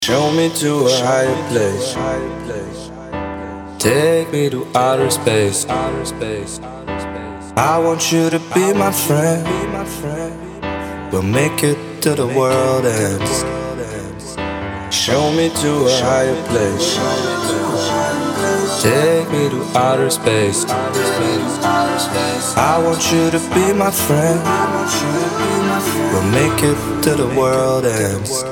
Show me to a higher place. Take me to outer space. I want you to be my friend. We'll make it to the world ends. Show me to a higher place. Take me to outer space. I want you to be my friend. We'll make it to the world ends.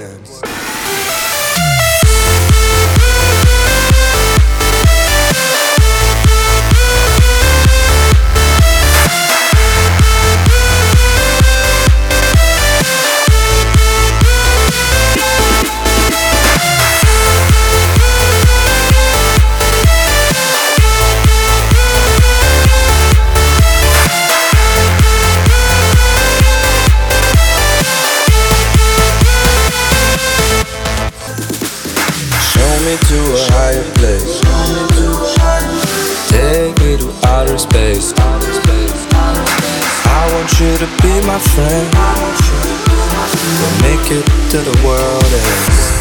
Show me to a higher place. Take me to outer space. I want you to be my friend. We'll make it to the world ends.